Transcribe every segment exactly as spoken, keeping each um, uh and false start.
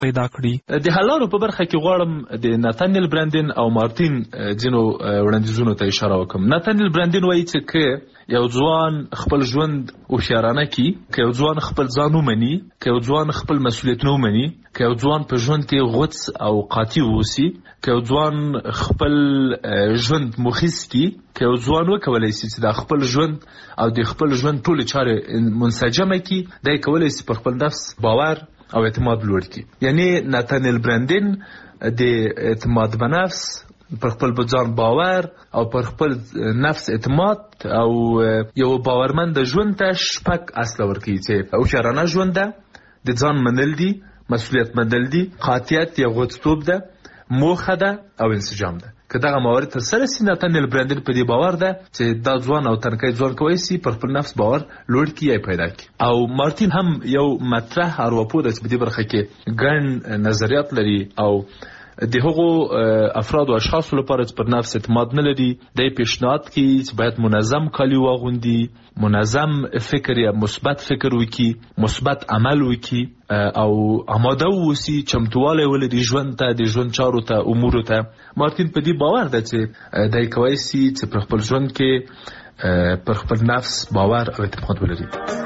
پیدا کړي. د حلالو په برخه کې غواړم د ناتانیل براندین او مارتین ځینو وړاندیزونو ته اشاره وکړم. ناتانیل براندین وایي چې که یو ځوان خپل ژوند هوښیارانه کړي، که یو ځوان خپل ځان ومني، که یو ځوان خپل مسؤلیتونه ومني، که یو ځوان په ژوند کې غوڅ او قاطع واوسي، که یو ځوان خپل ژوند مخیس کړي، که یو ځوان وکولی سي چې د خپل ژوند او د خپل ژوند ټولې چارې منسجمه کړي، دی کولی سي پر خپل نفس باور او اعتماد لوړ کړي. یعنی ناتانیل براندین د اعتماد په نفس، پر خپل ځان باور او پر خپل نفس اعتماد او یو باورمند ژوند ته شپږ اصله ورکوي چې هوښیارانه ژوند ده، د ځان منل دي، مسؤلیت منل دي، قاطعیت یا غوڅتوب ده، موخه ده او انسجام ده. که دغه موارد ترسره سي، ناتانیل براندین په دې باور ده چې دا ځوان او تنکی ځوان کولی سي پر خپل نفس باور لوړ کړي یا پیدا کړي. او مارتین هم یو مطرح ارواپوه ده چې په دې برخه کې ګڼ نظریات لري او د هغو افراد او اشخاصو لپاره چې پر نفس اعتماد نه لري، دی پیشنهاد کوي چې باید منظم کالي واغوندي، منظم فکر یا مثبت فکر وکړي، مثبت عمل وکړي او آماده واوسي، چمتوالی ولري ژوند ته، د ژوند چارو ته، امورو ته. مارتین په دې باور ده چې دی کولی سي چې پر خپل ژوند کې پر خپل نفس باور او اعتماد ولري.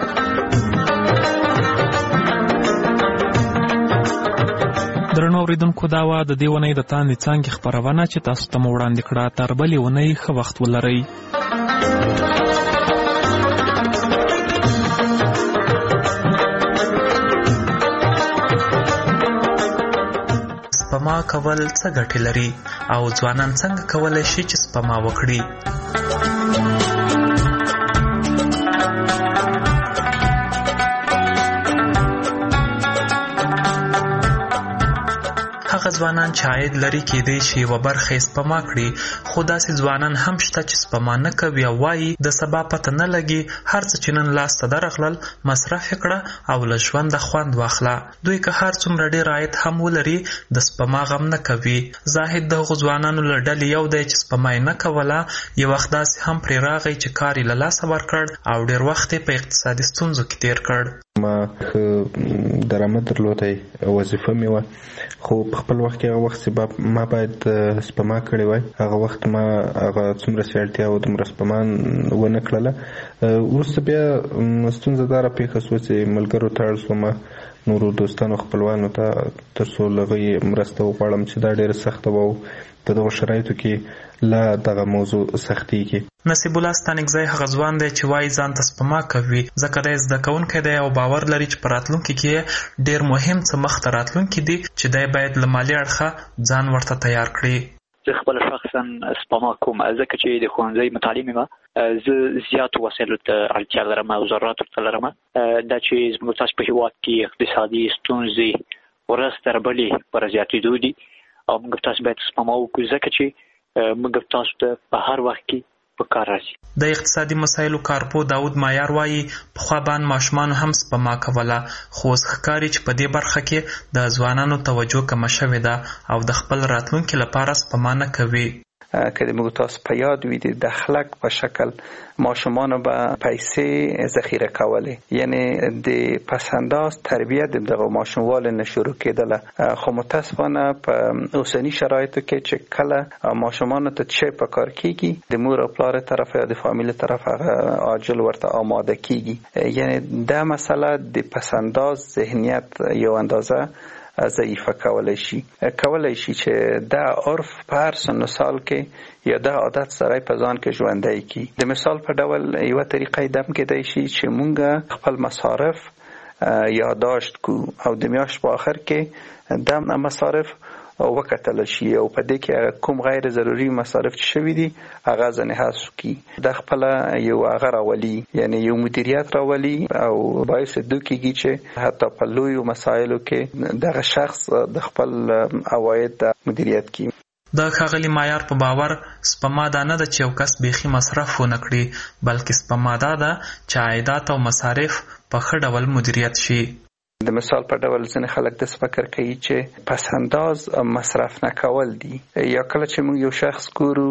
درنو اوریدونکو، دا وه د دې اونۍ د تاندې څانګې خپرونه چې تاسو ته مو وړاندې کړه. تر بلې اونۍ ښه وخت ولرئ. سپما کول څه ګټې لري او ځوانان څنګه کولی شي چې سپما وکړي؟ هغه ځوانان چې عاید لري کېدی شي یوه برخه یې سپما کړي، خو داسې ځوانان هم شته چې سپما نه کوي او وایي د سبا پته نه لګي، هر څه چې نن لاس ته درغلل مصرف یې کړه او له ژونده خوند واخله. دوی که هر څومره ډېر عاید هم ولري د سپما غم نه کوي. زاهد د هغو ځوانانو له ډلې یو دی چې سپما یې نه کوله، یو وخت داسې هم پرې راغی چې کار یې له لاسه ورکړ او ډېر وخت یې په اقتصادي ستونزو کې تېر کړ. ما ښه درآمد درلودی، وظیفه مې وه، خو په خپل وخت کې هغه وخت چې ما باید سپما کړې وای، هغه وخت ما هغه څومره چې اړتیا وه دومره سپما ونه کړله. وروسته بیا ستونزه دا راپېښه شوه چې ملګرو ته اړ شوم، نورو دوستانو خپلوانو ته، تر څو له هغوی مرسته وغواړم چې دا ډېره سخته وه او په دغو شرایطو کې لا دغه موضوع سختېږي. نصیب الله ستانکزی هغه ځوان دی چې وایي ځان ته سپما کوي، ځکه دی زده کوونکی دی او باور لري چې په راتلونکي کې ډېر مهم څه مخته راتلونکي دي چې دی باید له مالي اړخه ځان ورته تیار کړي. زه خپله شخصا سپما کوم، ځکه چې د ښوونځي متعلم یم، زه زیاتو وسایلو ته اړتیا لرم او ضروراتو ته لرم. دا چې زموږ تاسو په هېواد کې اقتصادي ستونزې ورځ تر بلې پر زیاتېدو دي او موږ تاسو باید سپما وکړو، ځکه چې موږ تاسو ته په هر وخت کې په کار راځي. د اقتصادي مسایلو کارپو داود مایار وایي پخوا باندې ماشومانو هم سپما کوله، خو اوس ښکاري چې په دې برخه کې د ځوانانو توجه کمه شوې ده او د خپل راتلونکي لپاره سپما نه کوي. که د موږ تاسو په یاد وي د دخلک په شکل ماشومانو به پیسې ذخیره کولې، یعنی د پسنداز تربیه د دغه ماشوموالي نه شروع کېدله، خو متاسفانه په اوسني شرایطو کې چې کله ماشومانو ته څه په کار کېږي د مور او پلار طرف یا د فامیل طرف هغه عاجل ورته آماده کېږي. یعنی دا مسله د پسنداز ذهنیت یو اندازه ضعیفه کولای شي کولای شي چې دا عرف په هر سن و سال کې یا دا عادت سره په ځان کې ژوندی کی. د مثال په ډول یو طریقې دم کېدای شي چې مونږ خپل مصارف یادداشت کو او د میاشت په آخر کې دم مصارف وکتل شي او په دې کې کوم غیر ضروري مصارف چې شوي دي هغه ځنې حذف کی. د خپل یو هغه راولي، یعنی یو مدیریت راولي او باعث دوی کېږي چې حتی په لویو مسایلو کې دغه شخص د خپل عواید مدیریت کی. د ښاغلي مایار په باور سپما دا نه ده چې یو کس بیخي مصرف ونه کړي، بلکې سپما دا ده چې عایدات او مصارف په ښه ډول مدیریت شي. د مثال په ډول ځینې خلک داسې فکر کوي چې پس انداز مصرف نه کول دي، یا کله چې موږ یو شخص ګورو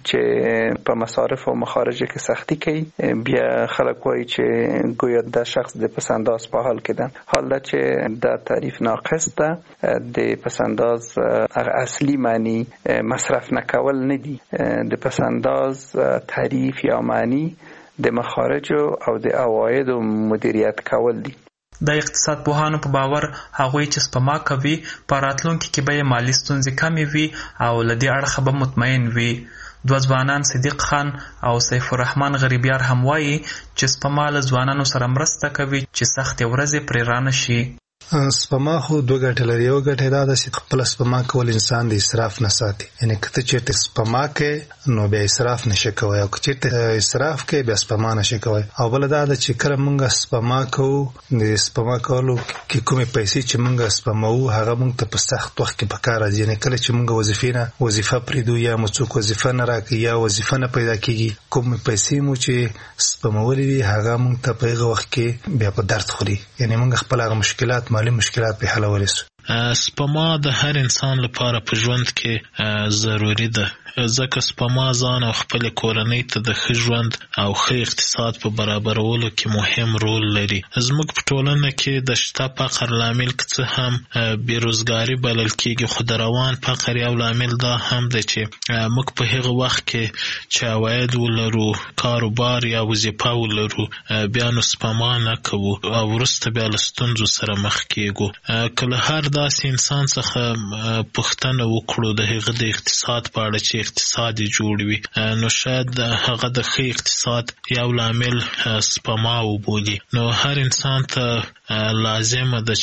چې په مصارف او مخارجو کې سختی کوي بیا خلک وایي چې گویا دا شخص د پس انداز په حال کې ده، حال دا چې دا تعریف ناقص ده. د پس انداز اصلي معنی مصرف نه کول نه دي، د پس انداز تعریف یا معنی د مخارجو او د عوایدو مدیریت کول دي. د اقتصاد پوهانو په باور هغوی چې سپما کوي په راتلونکي کې به مالي ستونزې کمې وي او له دې اړخه به مطمئن وي. دوه ځوانان صدیق خان او سیف الرحمن غریبیار هم وایي چې سپما له ځوانانو سره مرسته کوي چې سختې ورځې پرې رانه شي. سپما خو دوه ګټې لري. یو ګټه دا ده چې خپل سپما کول انسان د اسراف نه ساتي، یعنی که ته چېرته سپما کوې نو بیا اسراف نشي کوی، او که چېرته اسراف کوې بیا سپما نشي کوی. او بله دا ده چې کله موږ سپما کوو د سپما کولو کې کومې پیسې چې موږ سپموو هغه موږ ته په سخت وخت کې په کار راځي، یعنی کله چې موږ وظیفې نه وظیفه پرېږدو یا مو څوک وظیفه نه راکوي یا وظیفه نه پیدا کېږي، کومې پیسې مو چې سپمولې وي هغه موږ ته په هغه وخت کې بیا په درد خوري، یعنی موږ خپل هغه مشکلات مالی مشکلات په حل ورسو. سپما د هر انسان لپاره په ژوند کې ضروری ده، ځکه سپما ځان او خپل کورنۍ ته د ښه ژوند او ښه اقتصاد په برابرولو کې مهم رول لري. زموږ په ټولنه کې د شته فقر لامل که څه هم بیروزګاري بلل کېږي، خو د روان فقر یو لامل دا هم ده چې موږ په هغه وخت کې چې عواید ولرو، کاروبار یا وظیفه ولرو، بیا نو سپما نه کوو او وروسته بیا له ستونزو سره مخ کېږو. که له هر داسې انسان څخه پوښتنه وکړو د هغه د اقتصاد په اړه چې اقتصاد یې جوړ وي، نو شاید هغه د ښه اقتصاد یو لامل سپما وبولي. نو هر انسان ته لازمه ده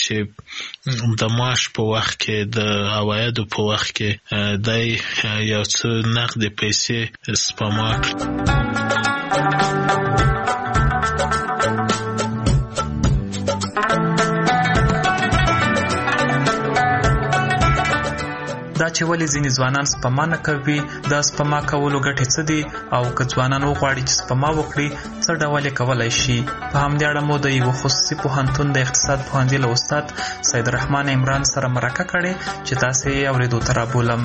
چې د معاش په وخت کې د عوایدو په وخت کې دی یو څه نقدې پیسې سپما کړي. دا چې ولې ځینې ځوانان سپما نه کوي، دا سپما کولو ګټې څه دي، او که ځوانان وغواړي چې سپما وکړي څه ډول یې کولی شي. په همدې اړه مو د یوه خصوصي پوهنتون د اقتصاد پوهنځي له استاد سید رحمان عمران سره مرکه کړې چې تاسې یې اورېدو ته رابولم.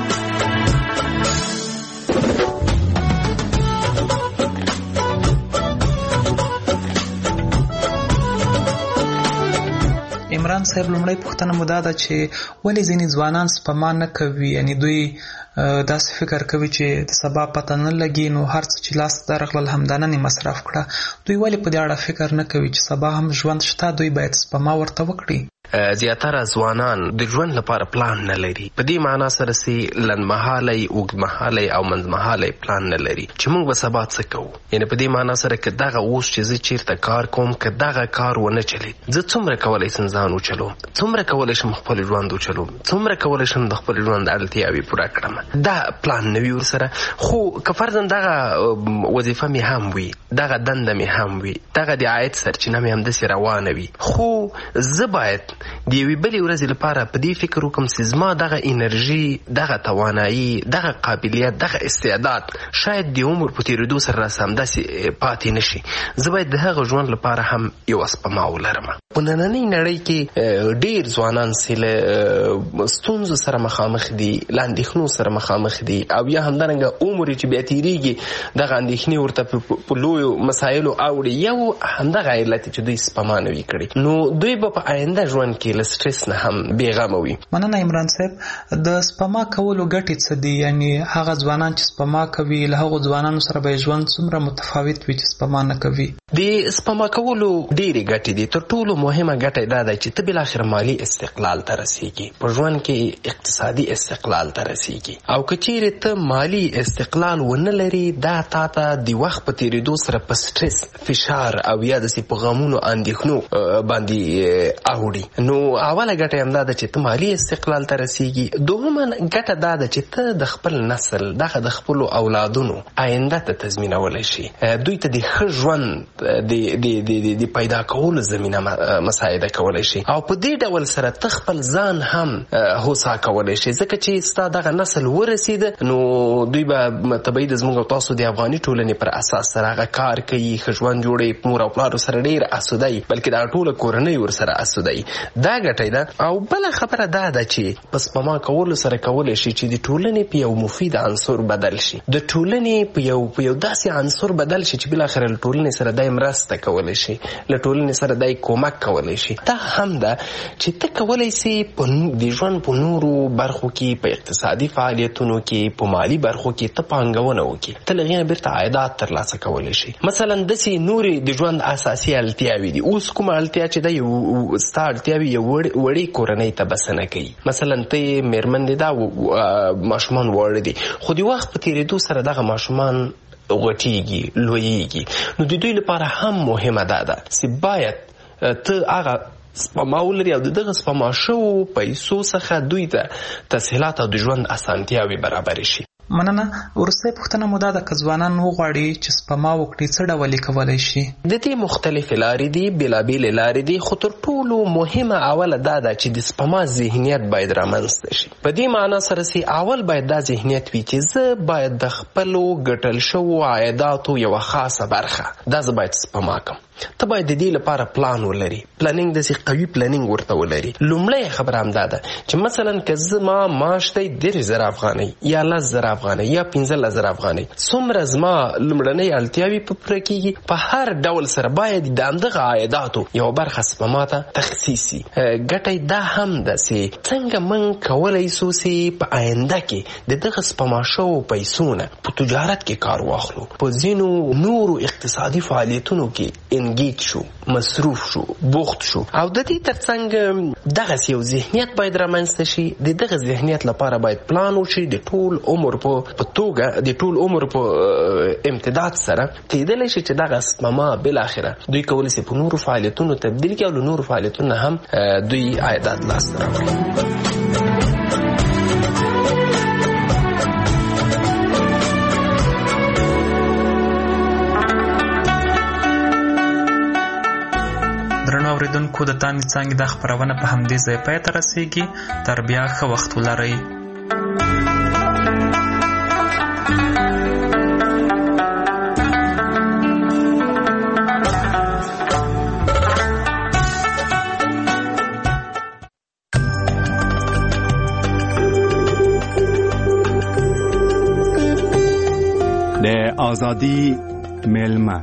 عمران صاحب، لومړی پوښتنه مو دا ده چې ولې ځینې ځوانان سپما نه کوي، یعنی دوی داسې فکر کوي چې د سبا پته نه لګي نو هر څه چې لاس ته درغلل همدا نن یې مصرف کړه. دوی ولې په دې اړه فکر نه کوي چې سبا هم ژوند شته، دوی باید سپما ورته وکړي؟ زیاتره ځوانان د ژوند لپاره پلان نه لري، په دې معنا سره چې لنډمهالی، اوږدمهالی او منځمهالی پلان نه لري چې موږ به سبا څه کوو. یعنې په دې معنا سره که دغه اوس چې زه چیرته کار کوم که دغه کار ونه چلید، زه څومره کولی شم ځان وچلوم، څومره کولی شم خپل ژوند وچلوم، څومره کولی شم د خپل ژوند اړتیاوې پوره کړم. دا پلان نه وي ورسره. خو که فرضاً دغه وظیفه مې هم وي، دغه دنده مې هم وي، دغه د عاید سرچینه مې همداسې روانه وي، خو زه باید د یوې بلې ورځې لپاره په دې فکر وکړم چې زما دغه انرژي، دغه توانایي، دغه قابلیت، دغه استعداد شاید د عمر په تېرېدو سره راسه همداسې پاتې نه شي. زه باید د هغه ژوند لپاره هم یوه سپما ولرم. په نننۍ نړۍ کې ډېر ځوانان چې له ستونزو سره مخامخ دي، له اندېښنو سره مخامخ دي، او یا همدارنګه عمر چې بیا تېرېږي دغه اندېښنې ورته په لویو مسایلو اوړي. یو همدغه علت چې دوی سپما نه وي کړې، نو دوی به په آینده ژوند کې له سټرس نه هم بېغمه وي. مننه عمران صاحب. د سپما کولو ګټې څه دي؟ یعنی هغه ځوانان چې سپما کوي له هغو ځوانانو سره به ژوند څومره متفاوت وي چې سپما نه کوي؟ د سپما کولو ډېرې ګټې دي. تر ټولو مهمه ګټه دا ده چې ته بالاخره مالي استقلال ته رسېږي، په ژوند کې اقتصادي استقلال ته رسېږي. او که چیرې ته مالي استقلال ونه لري، دا تا ته د وخت په تېرېدو سره په سټرس، فشار او یا داسې په غمونو اندېښنو باندې اوړي. نو اوله ګټه هم دا ده چې ته مالي استقلال ته رسیږي. دوهمه ګټه دا ده چې ته د خپل نسل دغه د خپلو اولادونو آینده ته تضمینولی شي، دوی ته د ښه ژوند د پیدا کولو زمینه مساعده کولی شي، او په دې ډول سره ته خپل ځان هم هوسا کولی شي، ځکه چې ستا دغه نسل ورسېده نو دوی به طبیعي د زموږ او تاسو د افغاني ټولنې پر اساس سره هغه کار کوي، ښه ژوند جوړوي، مور او پلارو سره ډېر اسوده وي، بلکې دا ټوله کورنۍ ورسره اسوده وي. دا ګټه ده. او بله خبره دا ده چې په سپما کولو سره کولی شي چې د ټولنې په یو مفید عنصر بدل شي، د ټولنې په یو په یو داسې عنصر بدل شي چې بالاخره له ټولنې سره دای مرسته کولی شي، له ټولنې سره دای کومک کولی شي. دا هم ده چې ته کولی سي د ژوند په نورو برخو کې، په اقتصادي فعالیتونو کې، په مالي برخو کې ته پانګونه وکړي، ته له هغې نه بیرته عایدات ترلاسه کولی شي. مثلا داسې نورې د ژوند اساسي اړتیاوې دي. اوس کومه اړتیا چې ده یو ستا اړتیاوې یو وړې کورنۍ ته بسنه کوي، مثلا ته یې مېرمن دې دا ماشومان واړه دي، خو د وخت په تېرېدو سره دغه ماشومان غټېږي، لویېږي، نو د دوی لپاره هم مهمه دا ده چې باید ته هغه سپما ولري او د دغه سپما شوو پیسو څخه دوی ته تسهیلات او د ژوند اسانتیاوې برابرې شي. مننه. وروستۍ پوښتنه مو دا ده که ځوانان وغواړي چې سپما وکړي څه ډول یې کولی شي؟ د دې مختلفې لارې دي، بېلابېلې لارې دي، خو تر ټولو مهمه اوله دا ده چې د سپما ذهنیت باید رامنځته شي. په دې معنا سره چې اول باید دا ذهنیت وي چې زه باید د خپلو ګټل شوو عایداتو یوه خاصه برخه دا زه باید سپما کړم. ته باید د دې لپاره پلان ولري، پلانینګ داسې قوي پلانینګ ورته ولري. لومړی خبره هم دا ده چې مثلا که زما معاش دی دېرش زره افغانۍ یا لس زره افغانۍ یا پنځلس زره افغانۍ، څومره زما لومړنۍ اړتیاوې په پوره کېږي، په هر ډول سره باید د همدغه عایداتو یوه برخه سپما ته تخصیص شي. ګټه دا هم ده چې څنګه موږ کولی سو چې په آینده کې د دغه سپما شوو پیسو نه په تجارت کې کار واخلو، په ځینو نورو اقتصادي فعالیتونو کې انګیج شو، مصروف شو، بوخت شو. او د دې ترڅنګ دغسې یو ذهنیت باید رامنځته شي. د دغه ذهنیت لپاره باید پلان وشي د ټول عمر په توګه، د ټول عمر په امتداد سره کېدلی شي چې دغه سپما بالاخره دوی کولی شي په نورو فعالیتونو تبدیل کړي او له نورو فعالیتونو هم دوی عایدات لاسته راوړي. درنو اوریدونکو، د تاندې څانګې دا خپرونه په همدې ځای پای ته رسیږي. تر بیا ښه وخت ولرئ. د آزادی میلمه.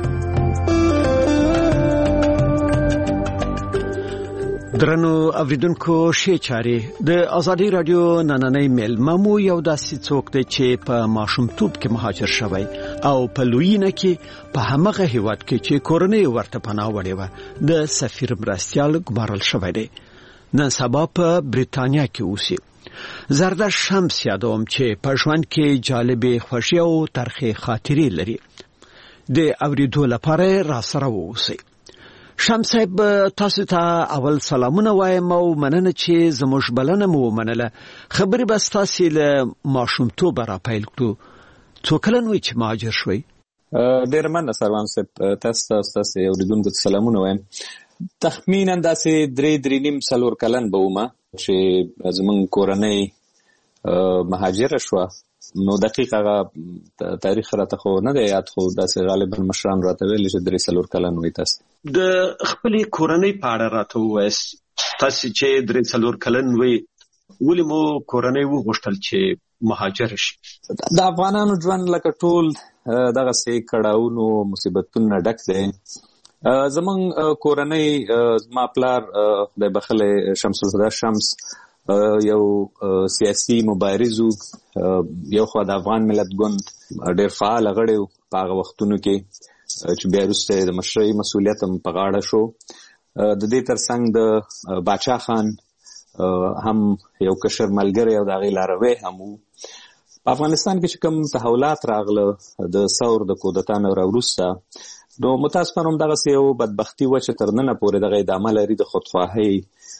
درنو اوریدونکو، ښې چارې. د ازادي رادیو نننۍ میلمه مو یو داسې څوک دی چې په ماشومتوب کې مهاجر شوی او په لویینه کې په همغه هیواد کې چې کورنۍ ورته پناه وړې وه د سفیر مرستیال ګمارل شوی دی. نن سبا په بریتانیا کې اوسي. زردشت شمس یادوم چې په ژوند کې جالبې خوښۍ او ترخې خاطرې لري. د اوریدو لپاره راسره واوسئ. شمس صاحب، تاسو ته اول سلامونه وایم او مننه چې زموږ بلنه مو ومنله. خبرې به ستاسې له ماشومتوبه راپیل کړو. څو کلن وئ چې مهاجر شوئ؟ ډېره مننه سروان صاحب، تاسو ته ستاسې اورېدونکو ته سلامونه وایم. تخمینا داسې درې درې نیم څلور کلن به ومه چې زموږ کورنۍ مهاجره شوه. نو دقیق هغه تاریخ راته خو نه دی یاد، خو داسې غالبا مشران راته ویلي چې درې څلور کلن وئ. تاسو د خپلې کورنۍ په اړه راته ووایاست. تاسو چې درې څلور کلن وئ، ولې مو کورنۍ وغوښتل چې مهاجر شي؟ د افغانانو ژوند لکه ټول دغسې کړاوونو مصیبتونو نه ډک دی. زموږ کورنۍ، زما پلار خدای بخښلی شمس الهدى شمس یو سیاسي مبارز و، یو خوا د افغان ملت ګوند ډېر فعال غړی و په هغه وختونو کې چې بیا وروسته د مشرۍ مسؤلیت هم په غاړه شو. د دې ترڅنګ د باچا خان هم یو کشر ملګری او د هغې لاروی هم و. په افغانستان کې چې کوم تحولات راغله د ثور د کودتا نه راوروسته، نو متاسفانه هم دغسې یو بدبختي وه چې تر ننه پورې دغه ادامه لري د خودخواهۍ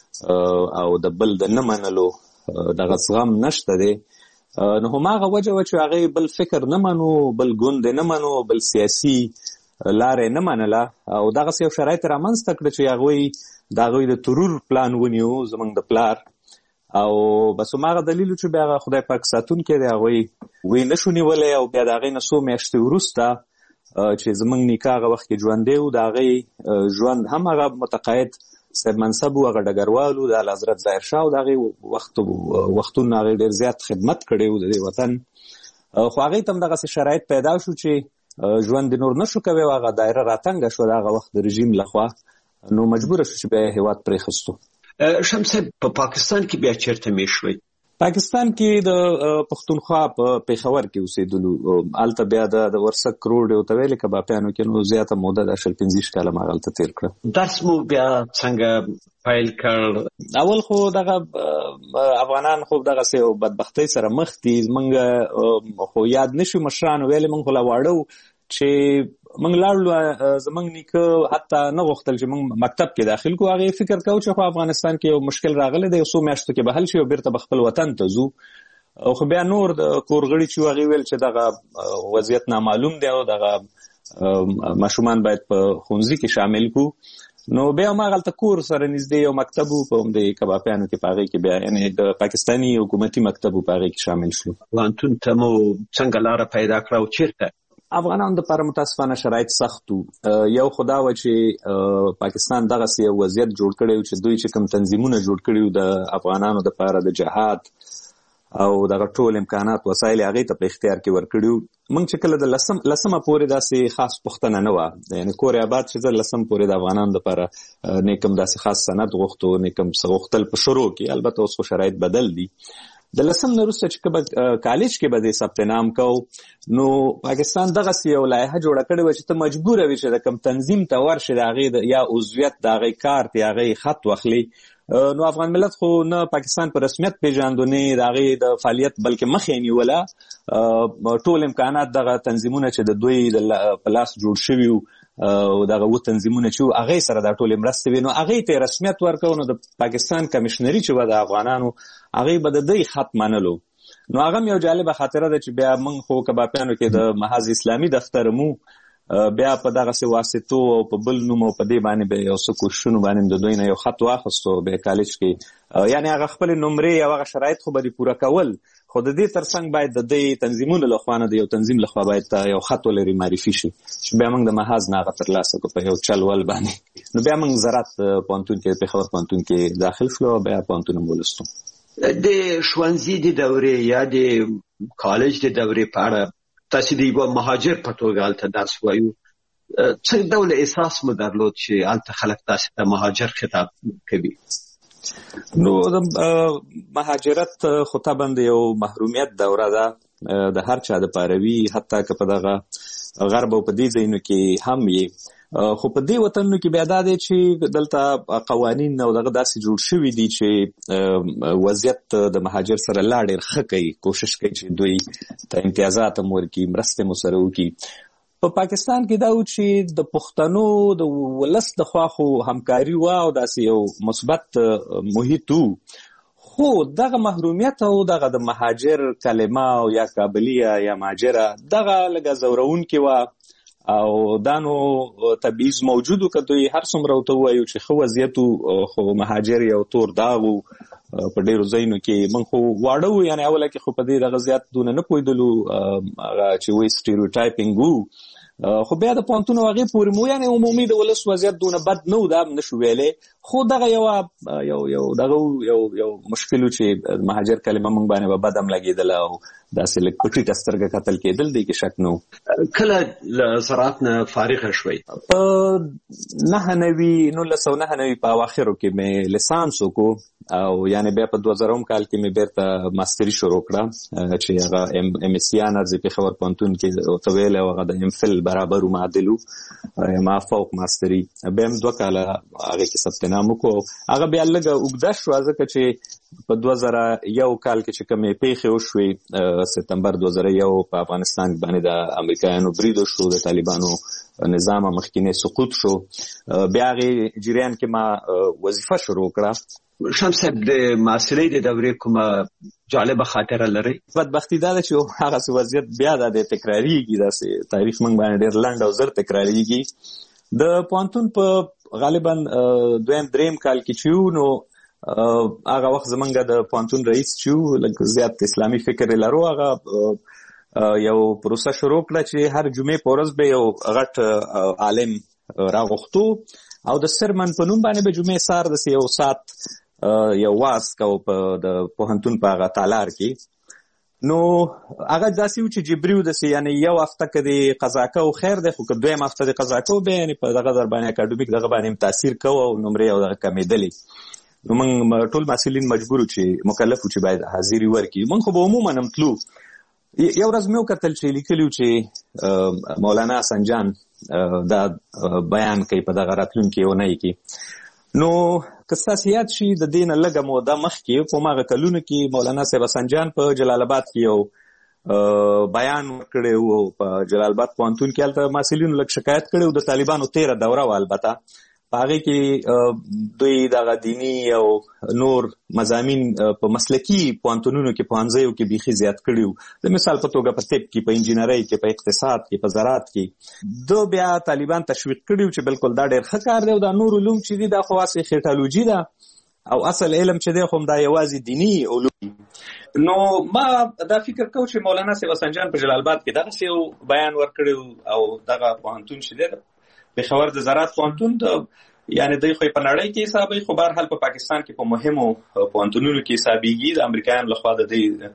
او د بل د نه منلو دغه زغم نشته دی. نو هماغه وجه وه چې هغې بل فکر نه منو، بل ګوند نه منو، بل سیاسي لارې نه منله او دغسې یو شرایط رامنځته کړه چې هغوی د هغوی د ترور پلان ونیو زموږ د پلار او بس هماغه دلیل چې بیا هغه خدای پاک ساتونکی دی هغوی وی نشو نیولی او بیا د هغې نه څو میاشتې وروسته چې زموږ نیکه هغه وخت کې ژوندی و د هغې ژوند هم هغه متقاعد صاحب منصب و، هغه ډګروال و، د اعلیحضرت ظاهر شاه و، د هغې وختونو هغې ډېر زیات خدمت کړی و د دې وطن، خو هغې ته هم دغسې شرایط پیدا شو چې ژوند نور نشو کوی او هغه دایره راتنګه شوه د هغه وخت د رژیم لخوا، نو مجبوره شو چې بیا یې هېواد پرېښستو. شمس صاحب په پاکستان کې بیا چېرته میشت شوئ؟ پاکستان کې د پښتونخوا په پېښور کې اوسېدلو، هلته بیا د ورسک روډ یو ته ویلې کبابیانو کې نو زیاته موده د شل پنځه ویشت کاله ما هلته تېر کړه. درس مو بیا څنګه پیل کړ؟ اول خو دغه افغانان خو دغسې یو بدبختۍ سره مخ دي، موږ خو یاد نشو مشرانو ویلې موږ خو لا واړه و چې موږ لاړلو، زموږ نیکه حتی نه غوښتل چې موږ مکتب کې داخل کړو، هغې فکر کوو چې خو افغانستان کې یو مشکل راغلی دی، یو څو میاشتو کې به حل شي او بیرته به خپل وطن ته ځو. خو بیا نور د کور غړي چې وو هغې ویل چې دغه وضعیت نامعلوم دی او دغه ماشومان باید په ښوونځي کې شامل کړو. نو بیا هماغلته کور سره نږدې یو مکتب و په همدې کبابیانو کې، په هغې کې بیا یعنې د پاکستاني حکومتي مکتب و، په هغې کې شامل شلو. پوهنتون ته مو څنګه لاره پیدا کړه او چېرته؟ افغانانو دپاره متاسفانه شرایط سخت وو. یو خو دا وه چې پاکستان دغسې یو وضعیت جوړ کړی و چې دوی چې کوم تنظیمونه جوړ کړي وو د افغانانو دپاره د جهاد او دغه ټول امکانات وسایل هغې ته په اختیار کې ورکړي وو. موږ چې کله د لسم لسمه پورې داسې خاص پوښتنه نه وه، یعنې کور آباد چې زه لسم پورې د افغانانو دپاره نه کوم داسې خاص سند غوښتو نه کوم څه غوښتل په شروع کې، البته اوس خو شرایط بدل دي. د لسم نه وروسته چې کله کالج کې به دې ثبت نام کوو نو پاکستان دغسې یو لایحه جوړه کړې وه چې ته مجبوره وې چې د کوم تنظیم ته ورشې د هغې یا عضویت د هغې کارت یا هغې خط واخلي. نو افغان ملت خو نه پاکستان په رسمیت پیژاندو نه د هغې د فعالیت بلکې مخ یې نیوله. ټول امکانات دغه تنظیمونه چې د دوی په لاس جوړ شوي وو او دغه و تنظیمونه چې وو هغې سره دا ټولې مرستې وې، نو هغې ته یې رسمیت ورکوو. نو د پاکستان کمیشنري چې وه د افغانانو هغې به د دوی خط منلو. نو هغه هم یو جالبه خاطره ده چې بیا موږ خو کبابیانو کې د محض اسلامي دفتر مو بیا په دغسې واسطو او په بل نوم او په دې باندې به یو څه کوششونو باندې د دوی نه یو خط واخیستو بیا کالج کې، یعنې هغه خپلې نمرې او هغه شرایط خو به دې پوره کول، خو د دې ترڅنګ باید د دې تنظیمونو لخوا نه د یو تنظیم لخوا باید یو خط ولري معرفي شي چې بیا موږ د محاذ نه هغه ترلاسه کړو په یو چل ول باندې. نو بیا موږ زراعت پوهنتون کې پېښور پوهنتون کې داخل شلو او بیا پوهنتون هم ولوستو. د ښوونځي د دورې یا د کالج د دورې په اړه تاسې د یوه مهاجر په توګه هلته درس وایو، څه ډول احساس مو درلود چې هلته خلک تاسې ته مهاجر خطاب کوي؟ نو د مهاجرت خو طبعا د یو محرومیت دوره ده د هر چا دپاره وي، حتی که په دغه غرب او په دې ځایونو کې هم وي، خو په دې وطنونو کې بیا دا دی چې دلته قوانین او دغه داسې جوړ شوي دي چې وضعیت د مهاجر سره لا ډېر ښه کوي، کوشش کوي چې دوی ته امتیازات هم ورکړي، مرستې مو سره وکړي. په پاکستان کې دا و چې د پښتنو د ولس د خوا خو همکاري وه او داسې یو مثبت محیط و، خو دغه محرومیت او دغه د مهاجر کلمه او یا کابلیه یا مهاجره دغه لږه ځورونکې وه او دا نو تبعیض موجود و. که دوی هر څومره ورته ووایو چې ښه وضعیت و، خو مهاجر یو تور داغ و په ډېرو ځایونو کې. موږ خو واړه وو، یعنې اوله کې خو په دې دغه زیات دونه نه پوهېدلو، هغه چې وایي سټیریوټایپینګ وو، خو بیا د پوهنتون او هغې پورې مو یعنې عمومي د ولس وضعیت دونه بد نه و، دا هم نشو ویلی، خو دغه یوه یو یو دغه یو یو مشکل و چې مهاجر کلمه موږ باندې به بد هم لګېدله او داسې لږ په ټیټه سترګه کتل کېدل، دی کې شک نه و. کله له زراعت نه فارغه شوئ؟ په نهه نوي نولس سوه نهه نوي په اواخرو کې مې لیسانس وکړو او یعنې بیا په دوه زرم کال کې مې بیرته ماستري شروع کړه چې هغه ایم ایس سی آنرز پېښور پوهنتون کې ورته ویلی او هغه د ایم فل برابر معادل ما فوق ماستري به هم دوه کاله هغه کې ثبت نام وکړو. هغه بیا لږ اوږده شو ځکه چې په دوه زره یو کال کې چې کومې پیښې وشوې سپتمبر دوه زره یو په افغانستان باندې د امریکایانو برید وشو، د طالبانو نظام مخکینی سقوط شو، بیا هغه جریان کې ما وظیفه شروع کړه. شمس صاحب د معاصرې د دورې کومه جالبه خاطره لري؟ بدبختي دا ده چې هغه وضعیت بیا د تکراریږي، داسې تاریخ موږ باندې ډېر لنډ او زر تکراریږي. د پوهنتون په غالبا دویم دریم کال کې چې نو هغه وخت زمونږ د پوهنتون رئیس چې لږ زیات اسلامي فکر لرو، هغه یو پروسه شروع کړه چې هر جمعې په ورځ به یو غټ عالم راغوښتو او د سرمن په نوم باندې به جمعې سهار داسې یو ساعت یو واز کو په د پوهنتون په هغه تالار کې. نو هغه داسې و چې جبري و داسې، یعنی یو هفته که د قضا کو خیر دی، خو که دویم هفته د قضا کو به یعنې په دغه در باندې اکاډمیک دغه باندې تاثیر کو او نمرې او دغه کمېدلې. نو موږ ټول مسؤلین مجبور وو چې مکلف وو چې باید حاضري ورکړي. موږ خو به عموما هم تلو. یو ورځ مې وکتل چې لیکلي و چې مولانا حسن جان دا بیان کوي په دغه راتلونکي اونۍ کې. نو که ستاسو یاد شي د دې نه لږه موده مخکې په هماغه کلونو کې مولانا صاحب حسن جان په جلال آباد کې یو بیان ورکړی و. په جلال آباد پوهنتون کې هلته محصلینو لږ شکایت کړی و، د طالبانو تېره دوره وه البته، په هغې کې دوی دغه دیني او نور مضامین په مسلکي پوهنتونونو کې پوهنځیو کې بیخي زیات کړي وو. د مثال په توګه په طب کې، په انجینرۍ کې، په اقتصاد کې، په زراعت کې. دو بیا طالبان تشویق کړي وو چې بالکل دا ډېر ښه کار دی او دا نور علوم چې دي دا خو هسې خیټالوجي ده او اصل علم چې دی خو دا یوازې دیني علوم. نو ما دا فکر کوم چې مولانا صاحب حسن جان په جلال آباد کې دغسې یو بیان ورکړی او دغه پوهنتون چې دی پېښور د زراعت پوهنتون د یعنی دوی خو په نړۍ کې حسابي، خو بهرحال په پاکستان کې په مهمو پوهنتونونو کې حسابيږي. د امریکایانو لخوا د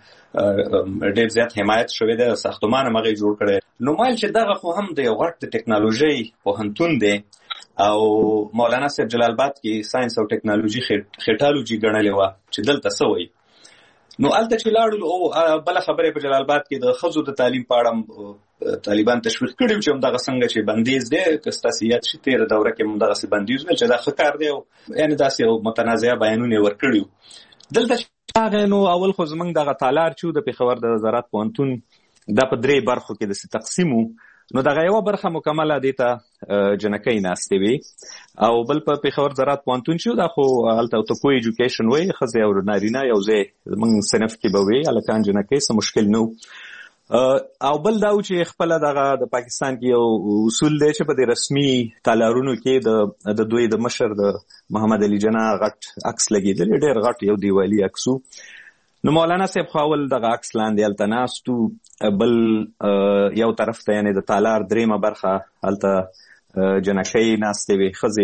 دې ډېر زیات حمایت شوی دی، ساختمان هم هغې جوړ کړی. نو مایل چې دغه خو هم د یو غټ د ټکنالوژۍ پوهنتون دی او مولانا صاحب جلال آباد کې ساينس او ټکنالوژي خیټالوجي ګڼلې وه چې دلته څه وایي. نو هلته چې لاړو او بله خبرې په جلال آباد کې د ښځو د تعلیم په اړه طالبان تشویق کړي چې همدغه څنګه چې بندیز دی، که ستاسو یاد شي تېره دوره کې همدغسې بندیز ویل چې دا ښه کار دی او یعنې داسې یو متنازعه بیانونه یې ورکړي وو. دلته چې راغی نو اول خو زموږ دغه تالار چې و د پېښور د زراعت پوهنتون دا په درې برخو کې داسې تقسیم و. نو دغه یوه برخه مکمله دې ته جنکۍ ناستې وې او بل په پېښور زراعت پوهنتون چې دا خو هلته تکو ایجوکیشن وایي، ښځې او نارینه یو ځای زموږ صنف کې به وې، هلکان جنکۍ څه مشکل نه و. او بل دا و چې خپله دغه د پاکستان کې یو اصول دی چې په دې رسمي تالارونو کې د دوی د مشر د محمد علي جناح غټ عکس لګېدلی، ډېر غټ یو دیوالي عکس و. نو مولانا صاحب خو اول دغه عکس لاندې هلته ناست و، بل یو طرف ته یعنې د تالار درېیمه برخه هلته جنکۍ ناستې وې، ښځې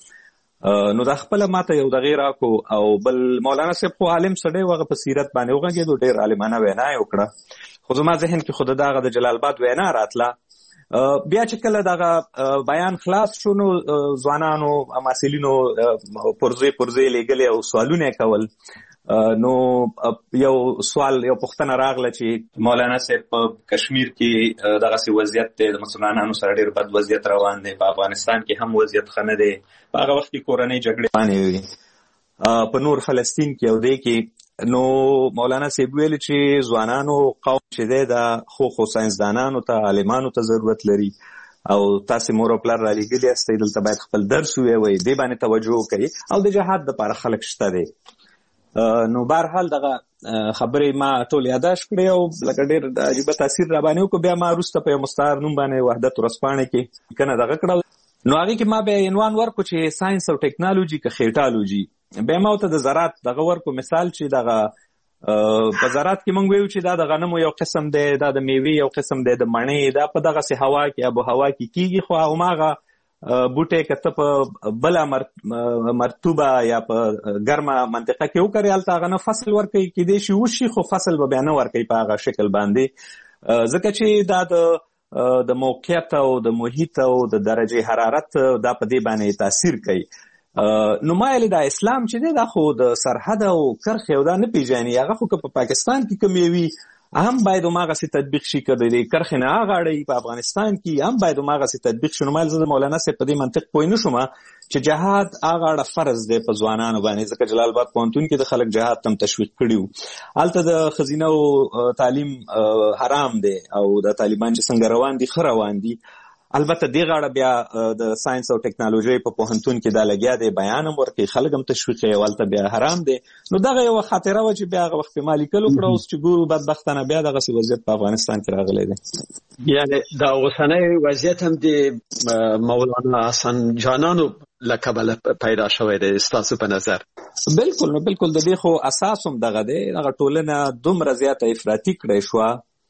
وې. نو دا خپله ماته یو دغې راکړو او بل مولانا صاحب خو عالم سړی و، هغه په سیرت باندې وغږېدو، ډېر عالمانه وینا یې وکړه. خو زما ذهن کې خو د دغه د جلال آباد وینا راتله. بیا چې کله دغه بیان خلاص شو نو ځوانانو محصلینو پرزې پرزې لیږلې او سوالونه یې کول. نو یو سوال یو پوښتنه راغله چې مولانا صاحب په کشمیر کې دغسې وضعیت دی، د مسلمانانو سره ډېر بد وضعیت روان دی، په افغانستان کې هم وضعیت ښه نه دی، په هغه وخت کې کورنۍ جګړې روانې وي، په نور فلسطین کې او دې کې. نو مولانا صاحب ویل چې ځوانانو قوم چې دی دا خو خو ساینسدانانو ته عالمانو ته ضرورت لري او تاسې مور او پلار رالیږلي یاستئ، دلته باید خپل درس ووایئ، دې باندې توجه وکړئ او د جهاد دپاره خلک شته دی. نو بهرحال دغه خبرې ما ټول یاداشت کړې او لکه ډېر عجیبه تاثیر را باندې وکړو. بیا ما وروسته په یو مستعار نوم باندې وحدت ورځپاڼې کې لیکنه دغه کړه. نو هغې کې ما بیا عنوان ورکړو چې ساینس او ټکنالوژي که خیټالوجي. بیا ما ورته د زراعت دغه ورکړو مثال چې دغه په زراعت کې موږ ویو چې دا د غنمو یو قسم دی، دا د میوې یو قسم دی، د مڼې دا په دغسې هوا کې آب و هوا کې کېږي، خو هماغه بوټی که ته په بله مرطوبه یا په ګرمه منطقه کې وکرې هلته هغه نه فصل ورکوي، کیدای شي وشي خو فصل به بیا نه ورکوي په هغه شکل باندې، ځکه چې دا د د موقعیت او د محیط او د درجې حرارت دا په دې باندې تاثیر کوي. نو ما یې دا اسلام چې دی دا خو د سرحد او کرښې او دا نه پېژني، هغه خو که په پاکستان کې کوم یوي هم باید هماغسې تطبیق شي، که د کرښې نه اغاړئ په افغانستان کې هم باید هماغسې تطبیق شي. نو مال زه د مولانا صاحب په دې منطق پوه نه شوم چې جهاد اغاړه فرض دی په ځوانانو باندې، ځکه جلال آباد پوهنتون کې د خلک جهاد تم تشویق کړي وو. هلته د ښځینهو تعلیم حرام دی او د طالبان چې څنګه روان دي ښه روان دي. البته دې غاړه بیا د ساينس او ټکنالوژي په پوهنتون کې دا لګیا دی، بیان هم ورکوي، خلک هم تشویق کوي، هلته بیا حرام دی. نو دغه یوه خاطره وه چې بیا هغه وخت ما لیکل وکړه. اوس چې ګورو بدبختانه بیا دغسې وضعیت په افغانستان کې راغلی دی. یعنې دا اوسنی وضعیت هم د مولانا حسن جانانو له کبله پیدا شوی دی ستاسو په نظر؟ بلکل نو بلکل د دې خو اساس هم دغه دی، دغه ټولنه دومره زیاته افراطي کړی شوه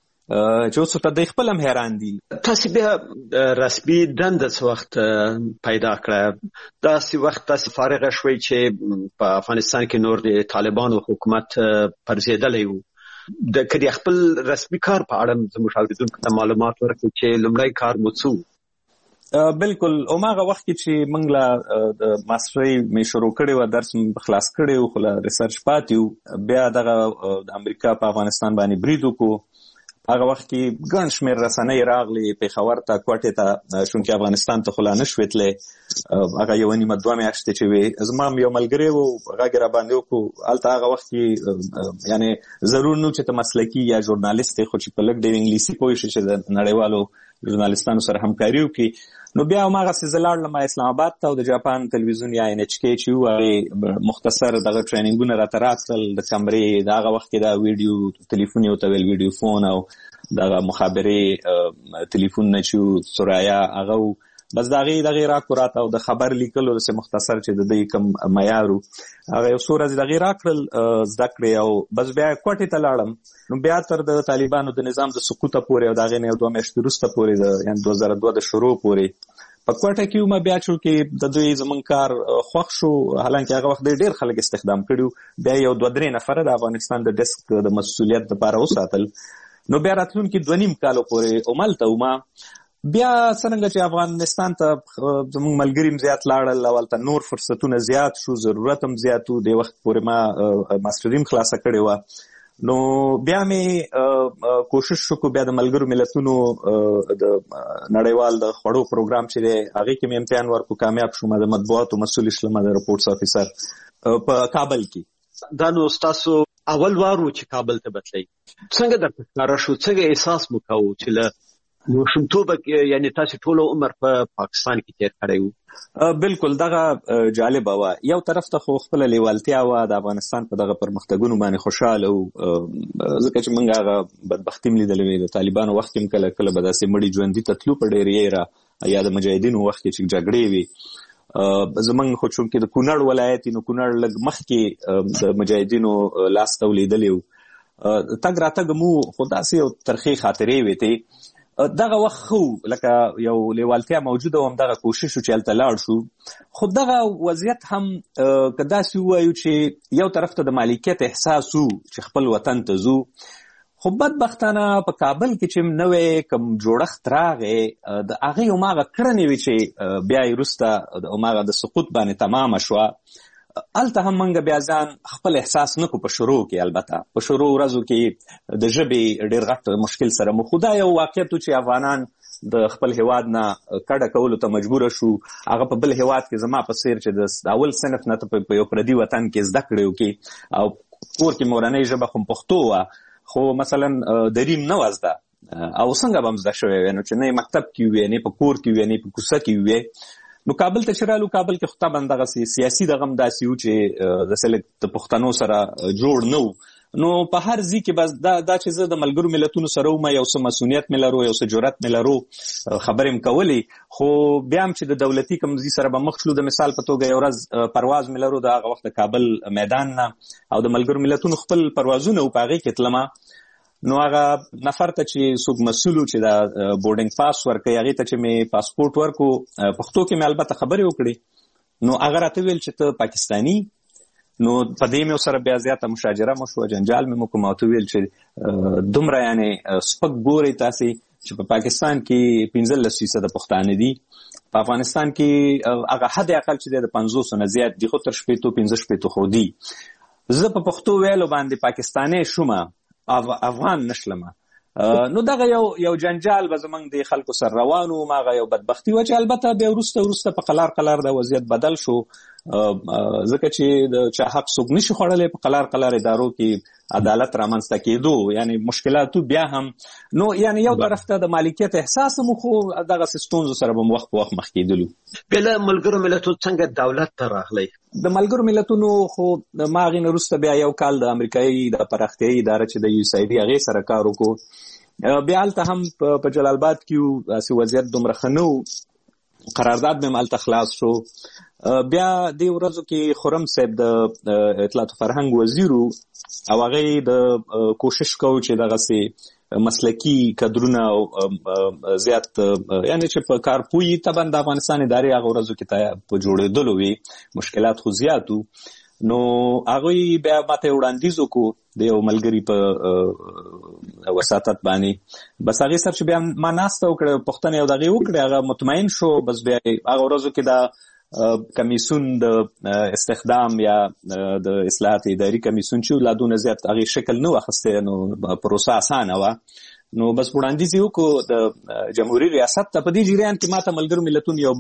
چې اوس ورته دوی خپل هم حیران دي. تاسې بیا رسمي دنده څه وخت پیدا کړه؟ داسې وخت تاسې فارغه شوئ چې په افغانستان کې نور د طالبانو حکومت پرځېدلی و. د که د خپل رسمي کار په اړه زموږ اورېدونکو ته معلومات ورکړئ چې لومړی کار مو څه و؟ بلکل هماغه وخت کې چې موږ له د ماسټرۍ مې شروع کړې وه، درس مې خلاص کړی و، خو له ریسرچ پاتې و. بیا دغه د امریکا په افغانستان باندې برید وکړو. هغه وخت کې ګڼ شمېر رسنۍ راغلې پېښور ته، کوټې ته، چونکې افغانستان ته خو لا نه شوې تللی. هغه یوه نیمه دوه میاشتې چې وې، زما یو ملګری و غږ یې راباندې وکړو. هلته هغه وخت کې یعنې ضرور نه و چې ته مسلکي یا ژورنالست یې، خو چې په لږ ډېر انګلیسي پوه شي چې د نړیوالو ژورنالستانو سره همکاري وکړي. نو بیا هماغسې زه لاړلم اسلام آباد ته، او د جاپان تلویزیون یا ان ایچ کې چې و هغې مختصر دغه ټریننګونه راته راکړل د کمرې. د هغه وخت کې دا ویډیو تلیفون یې ورته ویل، ویډیو فون، او دغه مخابرې تلیفونونه چې سرایا هغه و. بس د هغې دغې راکړو راته، او د خبر لیکلو داسې مختصر چې د دوی کوم معیار و هغه یو څو ورځې د هغې راکړل زده کړې، او بس بیا کوټې ته لاړم. نو بیا تر د طالبانو د نظام د سقوطه پورې او د هغې نه یو دوه میاشتې وروسته پورې د یعنې دوه زره دوه د شروع پورې په کوټه کې وم. بیا چونکې د دوی زموږ کار خوښ شو، حالانکې هغه وخت ډېر خلک استخدام کړي، بیا یو دوه درې نفره د افغانستان د ډیسک د مسؤلیت دپاره وساتل. نو بیا راتلونکي دوه نیم کالو پورې همالته وم. بیا څرنګه چې افغانستان ته زموږ ملګري هم زیات لاړل، او هلته نور فرصتونه زیات شو، ضرورت هم زیات و. دې وخت پورې ما ماسټري هم خلاصه کړې وه. نو بیا مې کوشش وکړو، بیا د ملګرو ملتونو د نړیوال د خوړو پروګرام چې دی هغې کې مې امتحان ورکړو، کامیاب شوم. د مطبوعاتو مسؤل شلم، د رپورټس افیسر په کابل کې. دا نو ستاسو اول وار و چې کابل ته بتلی، څنګه درته ښکاره شو؟ څنګه احساس مو کوو چې له ماشومتوبه یعنې تاسې ټول عمر په پاکستان کې تېر کړی و؟ بلکل دغه جالبه وه. یو طرف ته خو خپله لیوالتیا وه، د افغانستان په دغه پرمختګونو باندې خوشحاله وو، ځکه چې موږ هغه بدبختي هم لیدلې وې. د طالبانو وخت کې هم کله کله به داسې مړي ژوندي ته تلو په ډېر یېره، یا د مجاهدینو وخت کې چې جګړې وې. زموږ خو چونکې د کونړ ولایت نو کونړ لږ مخکې د مجاهدینو لاس ته ولیدلی و. تګ راتګ مو خو داسې یو ترخې خاطرې وې ته. دغه وخت خو لکه یو لیوالتیا موجوده و، هم دغه کوشش و چې هلته لاړ شو. خو دغه وضعیت هم که داسې ووایو چې یو طرف ته د مالکیت احساس و چې خپل وطن ته ځو، خو بدبختانه په کابل کې چې نوی کوم جوړښت راغی، د هغې هماغه کړنې وې چې بیا یې وروسته هماغه د سقوط باندې تمامه شوه. هلته هم موږ بیا ځان خپل احساس نه کړو په شروع کې. البته په شروع ورځو کې د ژبې ډېر غټ مشکل سره مو، خو دا یو واقعیت و چې افغانان د خپل هیواد نه کډه کولو ته مجبوره شو. هغه په بل هیواد کې زما په څېر چې د اول صنف نه ته په یو پردي وطن کې زده کړې وکړي، او کور کې مورنۍ ژبه خو پښتو وه، خو مثلا دریم نه وه زده، او څنګه به هم زده شوی وې، نو چې نه مکتب کې وې، نه په کور کې وې، نه په کوڅه کې وې. نو کابل ته چې رالو، کابل کې خو طبعا دغسې سیاسي دغه هم داسې و چې داسې لږ د پښتنو سره جوړ نه و. نو په هر ځای کې بس دا دا چې زه د ملګرو ملتونو سره وم، یو څه مسؤلیت مې لرو، یو څه جرأت مې لرو، خبرې مې کولې. خو بیا هم چې د دولتي کوم ځای سره به مخ شلو، د مثال په توګه یو ورځ پرواز مې لرو د هغه وخت د کابل میدان نه، او د ملګرو ملتونو خپل پروازونه و، په هغې کې تلمه. نو هغه نفر ته چې څوک مسؤل و چې دا بورډینګ پاس ورکوي، هغې ته چې مې پاسپورټ ورکو، پښتو کې مې البته خبرې وکړې. نو هغه راته ویل چې ته پاکستاني. نو په دې مې ورسره بیا زیاته مشاجره مو شوه، جنجال مې وکړو. ما ورته وویل چې دومره یعنې سپک ګورئ تاسې چې په پاکستان کې پنځلس فیصده پښتانه دي، په افغانستان کې هغه حد اقل چې دی د پنځوسو نه زیات دي، خو تر شپېتو پنځه شپېتو خو دي. زه په پښتو ویلو باندې پاکستاني شومه، افغان نشلمه. نو دغه یو یو جنجال به زمونږ د خلکو سره روانو، ماغه یو بدبختی و چې البته بیا وروسته وروسته په قلار قلار د وضعیت بدل شو، ځکه چې د چا حق څوک نشي خوړلی په قلار قلار ادارو کې عدالت رامنځته کېدو، یعنی مشکلاتو بیا هم نو یعنی یو طرف ته د مالکیت احساس مو خو دغه ستونزو سره به وخت په وخت مخ کېدلو. بله ملګرو ملتونو څنګه دولت ته راغلی؟ د ملګرو ملتونو خو د ماغې نه وروسته بیا یو کال د امریکایي د پراختیایي اداره چې د یو اس ای ډي هغې سره کار وکړو. بیا هلته هم په جلال آباد کې داسې وضعیت دومره ښه نه و، قرارداد مې هم هلته خلاص شو. بیا دې ورځو کې خرم صاحب د اطلاعات و فرهنګ وزیر و او هغې د کوشش کوو چې دغسې مسلکي کدرونه او زیات یعنی چې په کار پوهي طبعا د افغانستان ادارې هغه ورځو کې په جوړېدلو وي، مشکلات خو زیات وو. نو هغوی بیا ماته وړاندیز وکړو د یو ملګري په وساطت باندې، بس هغې سره چې بیا ما ناسته وکړه، پوښتنې یو د هغې وکړې، هغه مطمئن شو. بس بیا هغه ورځو کې دا کمیسیون د استخدام یا د اصلاحات اداري کمیسیون چې لا دونه زیات هغې شکل نه و اخیستی، نو پروسه اسانه وه. نو بس وړاندیز یې وکړو د جمهوري ریاست ته. په دې جریان کې ماته ملګرو ملتونو یو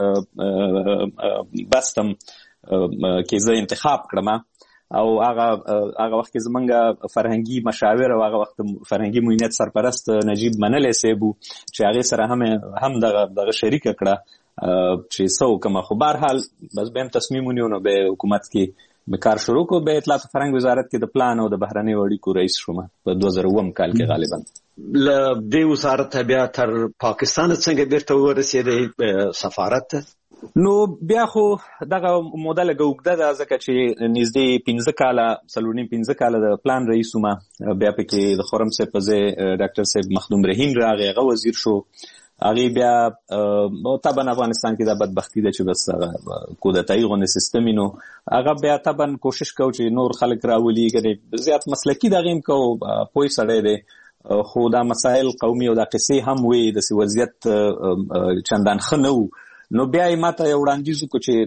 بل بست هم کې زه انتخاب کړم او هغه هغه وخت کې زمونږ فرهنګي مشاور او هغه وخت فرهنګي معینت سرپرست نجیب منلی صاحب چې هغې سره هم هم دغه دغه شریکه کړه چې څه وکړم. خو بهرحال بس بیا هم تصمیم ونیو، نو بیا حکومت کې مې کار شروع کړو. بیا اطلاعات فرهنګ وزارت کې د پلان او د بهرنیو اړیکو رئیس شوم په دوه زره اووم کال کې غالبا. له دې وزارت بیا تر پاکستان څنګه بیرته ورسېدې سفارت ته؟ نو بیا خو دغه موده لږه اوږده ده، ځکه چې نږدې پنځه کاله څلور نیم پنځه کاله د پلان رئیس وم. بیا پکې د خرم صاحب په ځای ډاکټر صاحب مخدوم رحیم راغی، هغه وزیر شو. هغې بیا طبعا افغانستان کې دا بدبختي ده چې بس هغه کودتایي غوندې سیستم وي، نو هغه بیا طبعا کوشش کوو چې نور خلک راولي، ګنې زیات مسلکي دغې هم کوو، پوه سړی دی. خو دا مسایل قومي او دا قصې هم وي، داسې وضعیت چندان ښه نه و. نو بیا یې ماته یو وړاندیز وکړو چې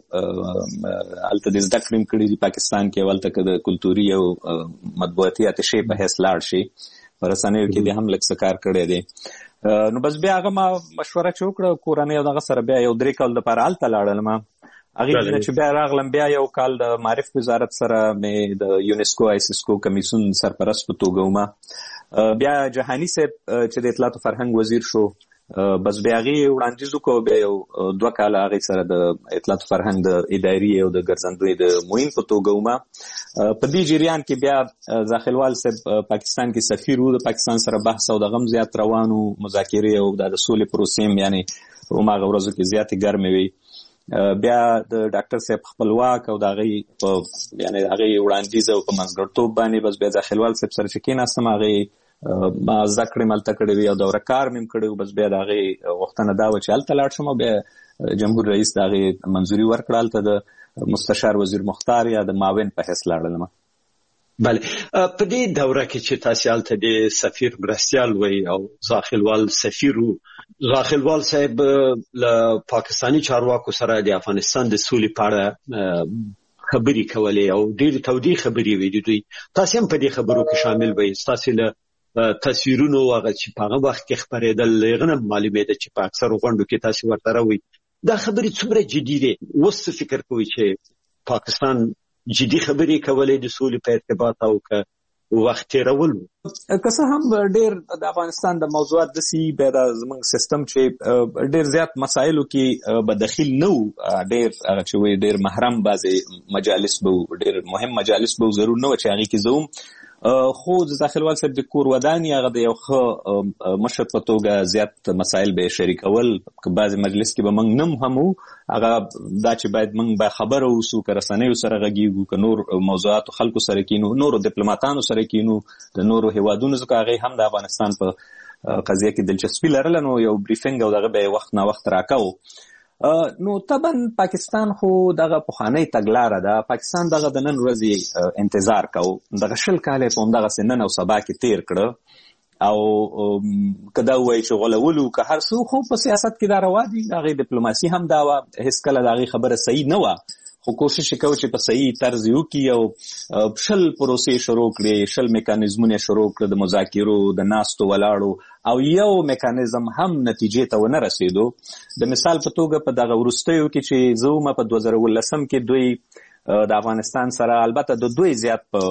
ته هلته د زده کړې هم کړي دي پاکستان کې، او هلته که د کلتوري او مطبوعاتي اتشې په حیث لاړ شي، په رسنیو کې دې هم لږ څه کار کړی دی. نو بس بیا هغه ما مشوره چې وکړه کورنۍ او دغه سره، بیا یو درې کال دپاره هلته لاړلم. هغې نه چې بیا راغلم، بیا یو کال د معارف وزارت سره مې د یونسکو آیسیسکو کمیسیون سرپرست په توګه ومه. بیا جهاني صاحب چې د اطلاعات و فرهنګ وزیر شو، بس بیا هغې وړاندیز وکړو، بیا یو دوه کاله هغې سره د اطلاعات و فرهنګ د اداري او د ګرځندوی د معین په توګه ومه. په دې جریان کې بیا زاخیلوال صاحب پاکستان کې سفیر و، د پاکستان سره بحث او دغه هم زیات روان و، مذاکرې او د سولې پروسې هم یعنې هماغه ورځو کې زیاتې ګرمې وي. بیا د ډاکټر صاحب خپلواک او د هغې په یعنې هغې وړاندیز او په منځګړتوب باندې بس بیا زاخیلوال صاحب سره چې کېناستم، هغې ما زده کړې مې هلته کړې وي او دوره کار مې هم کړی و. بس بیا د هغې غوښتنه دا وه چې هلته لاړ شم، او بیا جمهور رئیس د هغې منظوري ورکړه، هلته د مستشار وزیر مختار یا د معاون په حیث لاړلم. بله، په دې دوره کې چې تاسې هلته د سفیر مرستیال وی او زاخیلوال سفیر و، زاخیلوال صاحب له پاکستاني چارواکو سره د افغانستان د سولې په اړه خبرې کولې او ډېرې تودې خبرې وې د دوی. تاسې هم په دې خبرو کې شامل وئ. ستاسې له تصویرونو هغه چې په هغه وخت کې خپرېدل هغه نه معلومېده چې په اکثرو غونډو کې تاسې ورته راوئ. دا خبرې څومره جدي دي؟ اوس څه فکر کوئ چې پاکستان جدي خبرې کولې د سولې په ارتباط او که وخت تېرول و؟ که څه هم ډېر د افغانستان د موضوعات داسې بیا د زموږ سیستم چې ډېر زیات مسایلو کې به دخیل نه و، ډېر هغه چې وایي ډېر محرم بعضې مجالس به و، ډېر مهم مجالس به و، ضرور نه وه چې هغې کې زه وم. خو د زاخیلوال صاحب د کور ودانې هغه د یو ښه مشر په توګه زیات مسایل به یې شریکول. که بعضې مجلس کې به موږ نه هم وو، هغه دا چې باید موږ به خبره اوسو، که رسنیو سره غږیږو، که نور موضوعاتو خلکو سره کینو، نورو ډیپلوماتانو سره کینو د نورو هیوادونو، ځکه هغې هم د افغانستان په قضیه کې دلچسپي لرله، نو یو بریفنګ او دغه به یې وخت نا وخت راکوو. نو طبعا پاکستان خو دغه پخوانۍ تګلاره ده، پاکستان دغه د نن ورځې انتظار کوو، دغه شل کاله یې په همدغسې نن او سبا کې تیر کړه، او که دا ووایي چې غولولو که هر څه، خو په سیاست کې دا روا دي، د هغې ډیپلوماسي هم دا وه، هېڅکله د هغې خبره صحیح نه وه، خو کوشش کوو چې په صحیح طرز وکړي او شل پروسې شروع کړي، شل میکانیزمونه شروع کړي د مذاکرو د ناستو ولاړو، او یو میکانیزم هم نتیجې ته ونه رسیدو. د مثال په توګه په دغه وروستیو کې چې زه ومه په دوه زره اوولسم کې دوی د افغانستان سره البته د دوی زیات په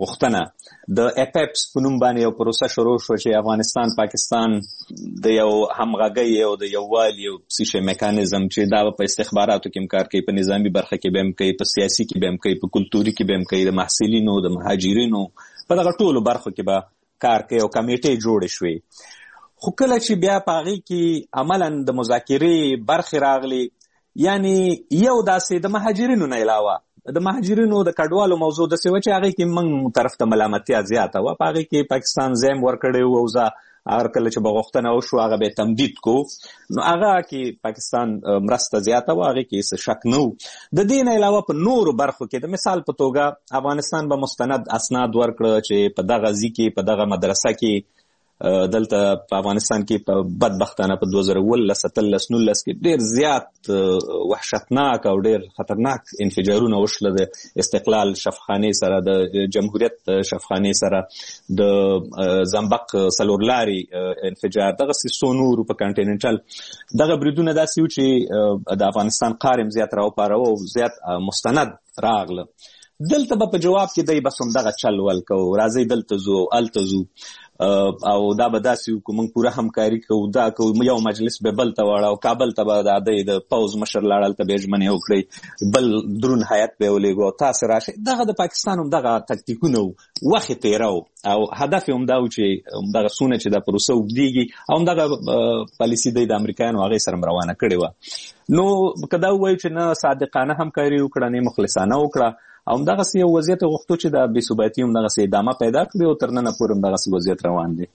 غوښتنه د اپیپس په نوم باندې یو پروسه شروع شو چې افغانستان پاکستان د یو همغږۍ او د یووالي یو څه میکانیزم چې دا په استخباراتو کې هم کار کوي، په نظامی برخه کې به هم کوي، په سیاسي کې به هم کوي، په کلتوري کې به هم کوي، د محصلینو د مهاجرینو په دغه ټولو برخو کې به کار کوي او کمیټې جوړې شوې. خو کله چې بیا په هغې کې عملا د مذاکرې برخې راغلي، یعنی یو داسې د مهاجرینو نه علاوه د مهاجرینو د کډوالو موضوع داسې وه چې هغې کې موږ طرف ته ملامتیا زیاته وه، په هغې کې پاکستان ځایم ورکړی و او زه هر کله چې به غوښتنه وشو هغه به یې تمدید کو، نو هغه کې پاکستان مرسته زیاته وه، هغې کې څه شک نه و. د دې نه علاوه په نورو برخو کې د مثال په توګه افغانستان به مستند اسناد ورکړه چې په دغه ځای کې په دغه مدرسه کې دلته په افغانستان کې په بدبختانه په دوه زره اوولس اتلس نولس کې ډېر زیات وحشتناک او ډېر خطرناک انفجارونه وشله د استقلال شفخانې سره، د جمهوریت شفخانې سره، د زنبق څلورلارې انفجار، دغسې څو نورو په کانټیننټل دغه بریدونه داسې وو چې د افغانستان قار هم زیات راوپاروه او زیات مستند راغله. دلته به په جواب کې دی بس همدغه چل ول کوو، راځئ دلته ځو هلته ځو، او دا به داسې وکړو موږ پوره همکاري کوو، دا کوو، یو مجلس به بل ته واړه او کابل ته به د دی د پوځ مشر لاړ، هلته به یې ژمنې وکړئ، بل درون هیات به یې ولېږو او تاسې راشئ. دغه د پاکستان همدغه تکتیکونه وو، وخت یې تېره وو او هدف یې همدا و چې همدغه څونه چې دا پروسه اوږدېږي او همدغه پالیسي دی د امریکایانو هغې سره م روانه کړې وه. نو که دا ووایو چې نه صادقانه همکاري وکړه، نه مخلصانه وکړه، او همدغسې یو وضعیت غوښتو چې د بې ثباتي همدغسې ادامه پیدا کړي او تر ننه پورې همدغسې وضعیت روان دی.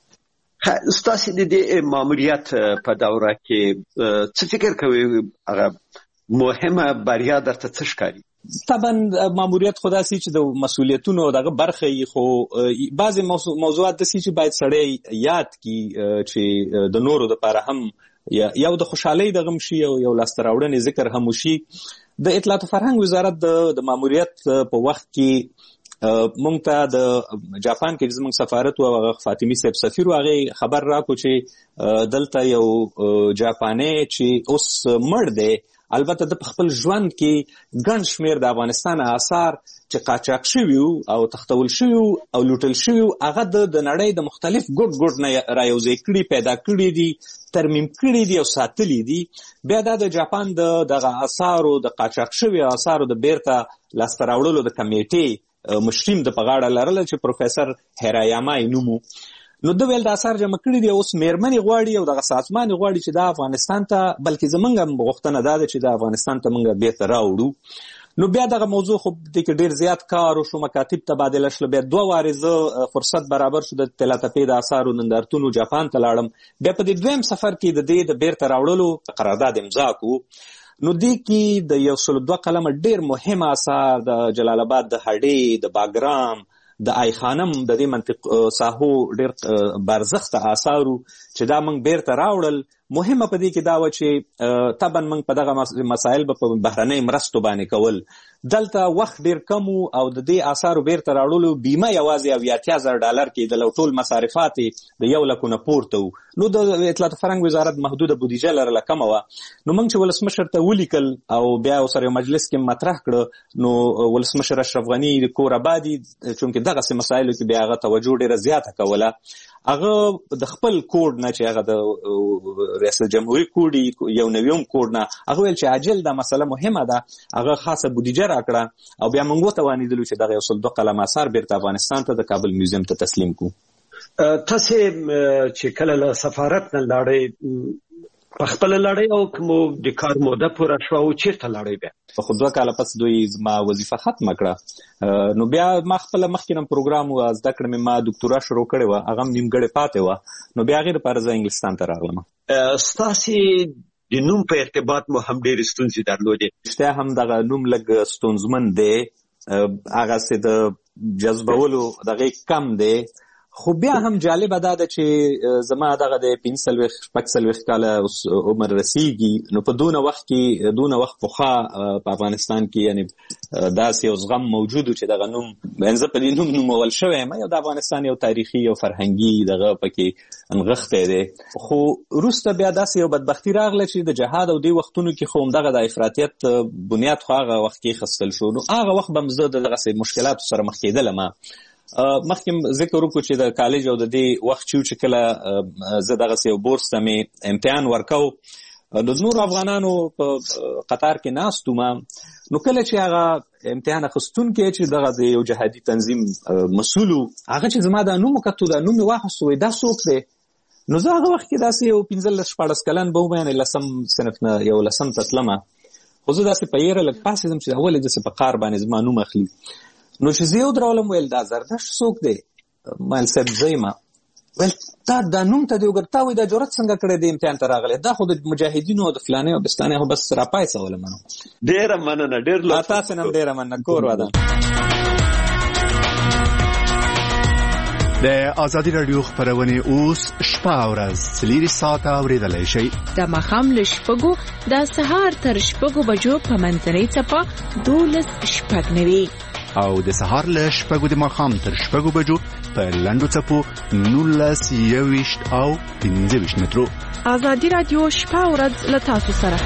ستاسې د دې ماموریت په دوره کې څه فکر کوئ هغه مهمه بریا درته څه ښکاري؟ طبعا ماموریت خو داسې چې د مسؤلیتونو دغه برخه یې، خو بعضې موضوعات داسې چې باید سړی یاد کړي چې د نورو دپاره هم یو د خوشحالۍ دغه هم شي او یو لاسته راوړنې ذکر هم وشي. د اطلاعات و فرهنګ وزارت د ماموریت په وخت کې مونږ ته د جاپان کې زموږ سفارت و هغه فاطمي صاحب سفیر و هغې خبر راکړو چې دلته یو جاپانی چې اوس مړ دی، البته د په خپل ژوند کې ګڼ شمېر د افغانستان آثار چې قاچاق شوي وو او تختول شوي وو او لوټل شوي وو، هغه د نړۍ د مختلف ګوټ ګوټ نه رایوځای کړي، پیدا کړي دي، ترمیم کړي دي او ساتلي دي. بیا دا د جاپان د دغه آثارو د قاچاق شوي آثارو د بیرته لاسته راوړلو د کمیټې مشریم د په غاړه لرله چې پروفیسر هیرایاما یې نوم و. نو د ویل د اثار جمع کړي دي، اوس میرمنې غواړي او دغه سازمان غواړي چې دا افغانستان ته، بلکې زمونږ هم غوښتنه دا ده چې دا افغانستان ته مونږ بیرته راوړو. نو بیا دغه موضوع خو دې کې ډېر زیات کار وشو، مکاتب تبادله شله. بیا دوه وارې زه فرصت برابر شو د طلاتپې د اثارو نندارتونو جاپان ته لاړم. بیا په دې دویم سفر کې د دې د بیرته راوړلو قرارداد امضا کړو. نو دې کې د یو سل دوه قلمه ډېر مهم اثار د جلال آباد د هډې، د باګرام، د آی خانم د دې منطق ساحو ډېر برزخته آثارو چې دا موږ بیرته راوړل. مهمه په دې کې دا وه چې طبعا موږ په دغه مسایل به په بهرنۍ مرستو باندې کول. دلته وخت ډېر کم و او د دې آثارو بیرته راوړلو بیمه یوازې اویا اتیا زره ډالر کېدل او ټول مصارفات یې د یو لکو نه پورته و. نو د اطلاعات فرهنګ وزارت محدوده بودیجه لرله، کمه وه. نو موږ چې ولسمشر ته ولیکل او بیا ورسره یو مجلس کې مطرح کړه، نو ولسمشر اشرف غني د کور آبادي چونکې دغسې مسایلو کې بیا هغه توجه ډېره زیاته کوله. هغه د خپل کوډ نه چې هغه د ریاست جمهوری کوډ یو نویم کوډ نه هغه ویل چې عاجل دا مسله مهمه ده، هغه خاصه بودیجه راکړه او بیا موږ وتوانېدلو چې دغه یو سل دوه قلم اثار بیرته افغانستان ته د کابل میوزیم ته تسلیم کړو. تاسې چې کله له سفارت نه لاړئ په خپله لاړئ او که مو د کار موده پوره شوه او چېرته لاړئ؟ بیا خو دوه کاله پس دوی زما وظیفه ختمه کړه. نو بیا ما خپله مخکې نه پروګرام و زده کړه مې، ما دکتورا شروع کړې وه، هغه هم نیمګړې پاتې وه. نو بیا هغې لپاره زه انګلستان ته راغلم. ستاسې د نوم په ارتباط مو هم ډېرې ستونزې درلودې؟ رښتیا هم دغه نوم لږ ستونزمن دی، هغسې د جذبولو دغې کم دی، خو بیا هم جالب دا ده چې زما دغه د پنځه څلوېښت شپږ څلوېښت کاله عمر رسیږي، نو په دونه وخت کې دونه وخت پخوا په افغانستان کې یعنی داسې یو زغم موجود و چې دغه نوم زه په دې نوم نومول شوی یم، یو د افغانستان یو تاریخي او فرهنګي دغه پکې انغښتی دی. خو وروسته بیا داسې یو بدبختي راغله چې د جهاد او دې وختونو کې خو همدغه د افراطیت بنیاد خو هغه وخت کې خستل شو، نو هغه وخت به هم زه د دغسې مشکلاتو سره مخ کېدلم. مخکې ذکر وکړو چې د کالج او د دې وخت چې کله زه دغسې یو بورس ته مې امتحان ورکو، نو د نورو افغانانو په قطار کې ناست وم، نو کله چې هغه امتحان اخیستونکی چې دغه د یو جهادي تنظیم مسؤل و، هغه چې زما دا نوم وکتو، دا نوم مې واخیستو، وایي دا څوک دی؟ نو زه هغه وخت کې داسې یو پنځلس شپاړس کلن به وم، یعنې لسم صنف نه یو لسم ته تلمه، خو زه داسې په یېره لږ پاڅېدم چې ولې داسې په قار باندې زما نوم اخلي. نو چې زه یې ودرولم ویل دا زردشت څوک دی؟ ما ویل صاحب زه یم. ویل تا دا نوم ته دې وګوره، تا وایي دا جرأت څنګه کړی دی امتحان ته راغلی؟ دا خو د مجاهدینو او د فلانۍ او بستانۍ خو بس راپایڅولم. نو ډېره مننه، ډېر لطف. تاسې نه هم ډېره مننه، کور ودان. د آزادي راډیو خپرونې اوس شپه او ورځ څلېرویشت ساعته اورېدلی شئ. د ماښام له شپږو د سهار تر شپږو بجو په منځنۍ څپه دولس شپږ نوي او د سهار له شپږو د ماښام تر شپږو بجو په لنډو څپو نولس یوویشت او پنځه ویشت مترو. آزادي راډیو شپه او ورځ له تاسو سره.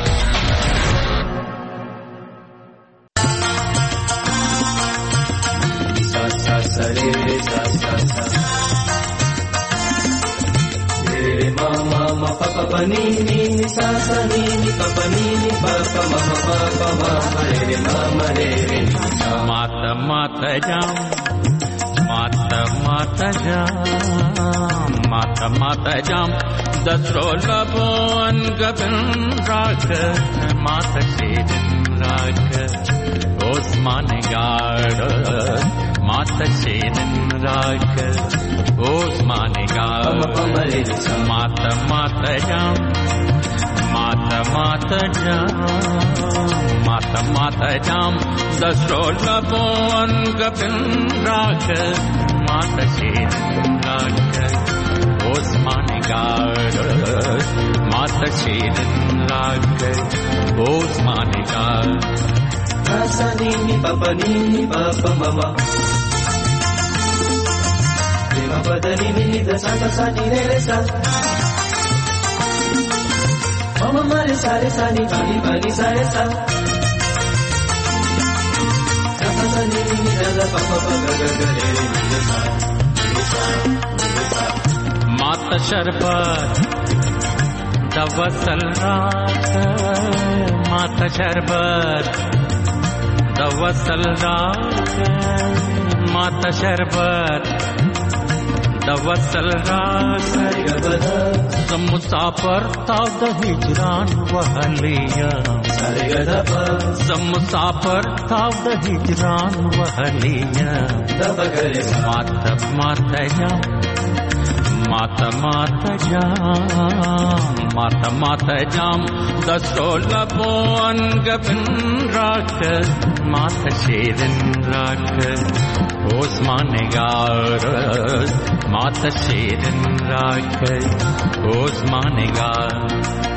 Mata mata jam, mata mata jam, mata mata jam. Dasrola bon gabin rak, mata shedin rak. Osman gard, mata shedin rak. Osman gard, mata mata jam, mata mata jam. Mata mata jam, dasrola bon gabin rak, mata shedin rak. Osman gard, mata shedin rak. Osman gard. Sa ni ni pa pa ni ni pa pa ma ma. Ni ma pa da ni ni da sa sa sa ni re re sa. Mama ma re sa re sa ni pa ni pa ni sa re sa. Mata sharbat da wasal raat, mata sharbat da wasal raat, mata sharbat da wasal raat. Zam musafir ta da hijran wahliya, zam musafir ta da hijran wahliya. Mata mata jam, mata mata jam, mata mata jam. Dasrola bon gabin rak, mata shedin rak. Osman gard, mata shedin rak. Osman gard.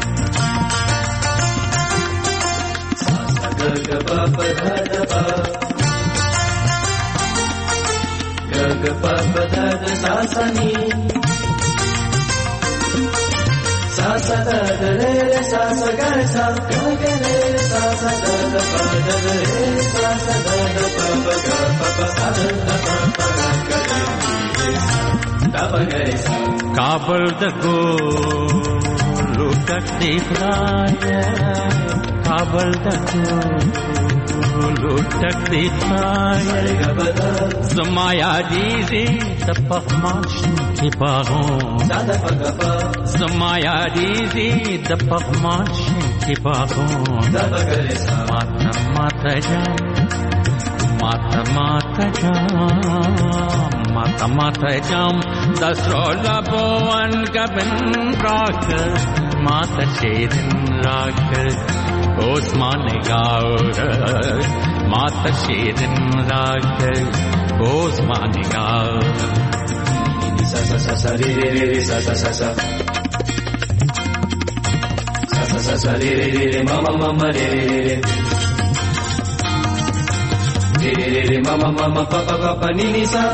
Ga pa pa da da pa, ga ga pa pa da da sa sa ni, sa sa da da re re sa sa ga re sa, ga ga re re sa sa da da pa da da re sa sa da da pa pa ga pa pa sa da da pa pa ga ga re sa da pa ga re sa. Kabul da go lukat dikhaya, Kabul da go lukat dikhaya. Zamaya dizi tapakmash ki bagon, Zamaya dizi tapakmash ki bagon. Mata mata jam, mata mata jam, mata mata jam. Dasrola bon gabin rak, mata shedin rak. Osman gard, mata shedin rak. Osman gard. sa re re re re sa sa sa sa sa sa sa sa re re re re ma ma ma ma re re re re re re re ma ma ma ma pa pa pa pa ni ni sa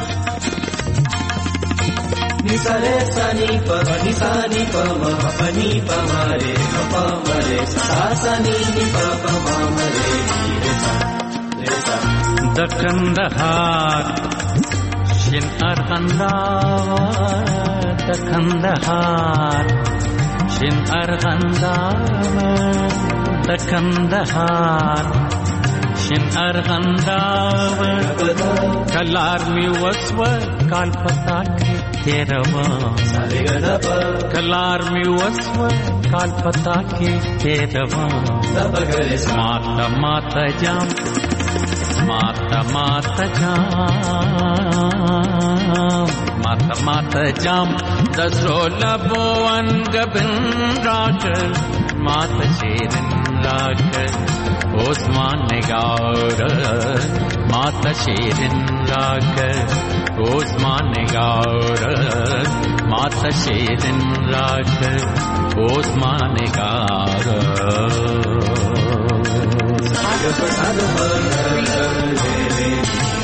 ni sa re sa ni pa ni sa ni pa ma pa ni pa ma re pa pa ma re sa sa ni ni pa pa ma ma re re sa re sa د کندهار شین ارغنداوه د کندهار شین ارغنداوه د کندهار شین ارغنداوه کلار می وسوه کال پتا کې تیروا کلار می وسوه کال پتا کې تیروا ماتا ماتا جام ماتا ماتا جام ماتا ماتا جام دسرو لبوان گبن راکر ماتا شیرن راکر عثمان نگار ماتا شیرن راکر عثمان نگار ماتا شیرن راکر عثمان نگار Saga saga